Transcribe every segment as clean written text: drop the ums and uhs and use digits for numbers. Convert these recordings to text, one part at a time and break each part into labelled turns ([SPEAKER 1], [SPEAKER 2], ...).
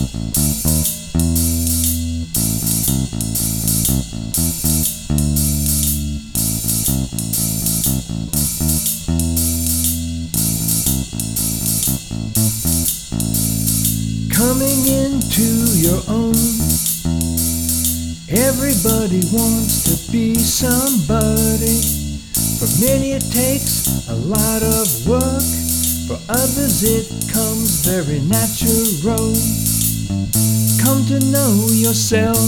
[SPEAKER 1] Coming into your own. Everybody wants to be somebody. For many it takes a lot of work. For others it comes very natural. Come to know yourself.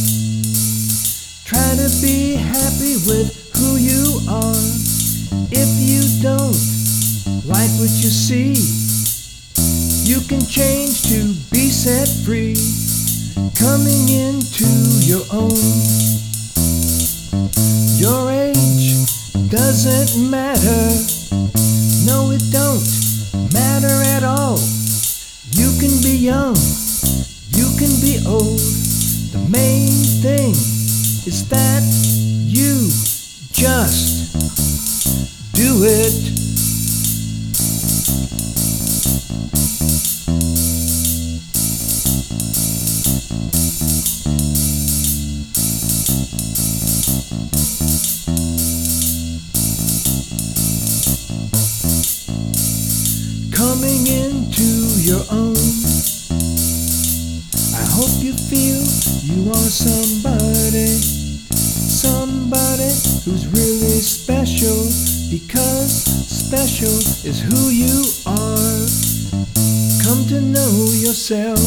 [SPEAKER 1] Try to be happy with who you are. If you don't like what you see, you can change to be set free. Coming into your own. Your age doesn't matter. No, it don't matter at all. You can be young, you can be old. The main thing is that you just do it. Coming into your own. I hope you feel you are somebody, somebody who's really special, because special is who you are. Come to know yourself.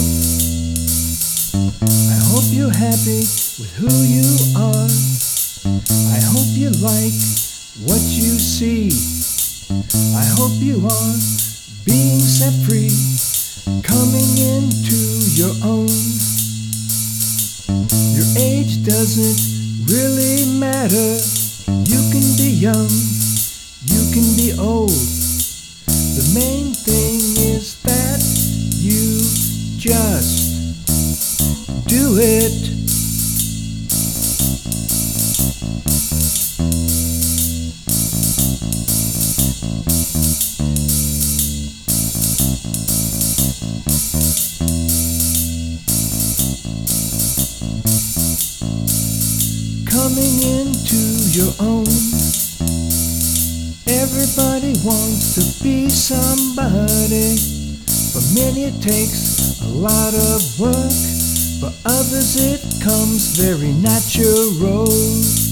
[SPEAKER 1] I hope you're happy with who you are. I hope you like what you see. I hope you are being set free, coming into your own. Your age doesn't really matter. You can be young, you can be old. The main thing is that you just do it. Coming into your own. Everybody wants to be somebody. For many it takes a lot of work. For others it comes very natural.